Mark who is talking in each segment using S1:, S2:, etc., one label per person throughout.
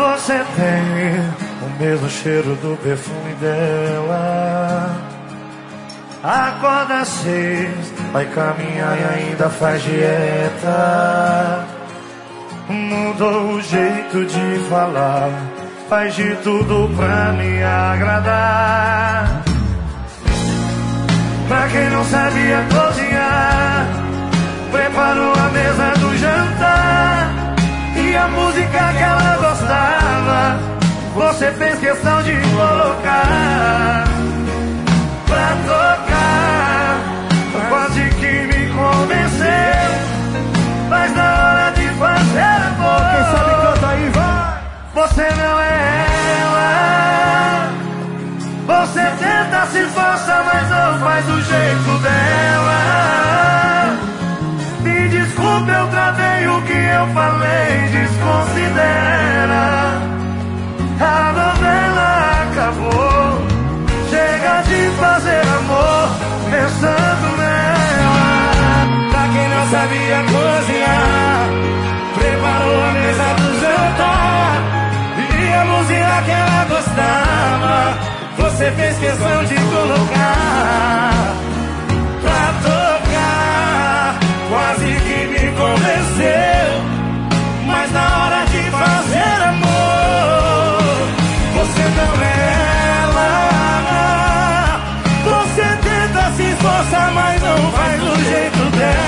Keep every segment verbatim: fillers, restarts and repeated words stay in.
S1: você tem o mesmo cheiro do perfume dela. Acorda às seis, vai caminhar e ainda faz dieta. Mudou o jeito de falar, faz de tudo pra me agradar. Pra quem não sabia cozinhar, preparou a mesa do jantar. E a música que ela gostava, você fez questão de colocar pra tocar. Quase que me convenceu, mas na hora de fazer amor,
S2: quem sabe canta aí, vai!
S1: Você não é ela. Você tenta, se esforça, mas não faz do jeito dela. Me desculpe, eu tratei o que eu falei, desconsidera. A novela acabou, chega de fazer amor pensando nela.
S3: Pra quem não sabia cozinhar, preparou a mesa do jantar. E a música que ela gostava, você fez questão de colocar pra tocar. Quase que me convenceu, mas na hora de fazer amor, você não é ela. Você tenta, se esforça, mas não faz do jeito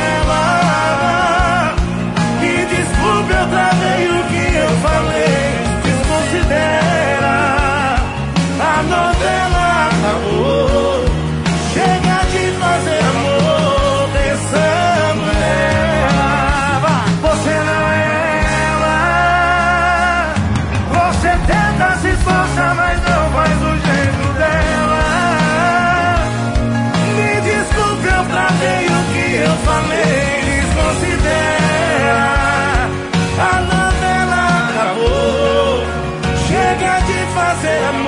S3: dela. Me desculpe, eu travei o que eu falei, desconsidera. A novela acabou, chega de fazer amor pensando nela.
S1: Você não é ela. Você tenta, se esforça, mas não faz do jeito dela.
S3: Me desculpe, eu travei o que eu falei, desconsidera. A novela acabou, chega de fazer amor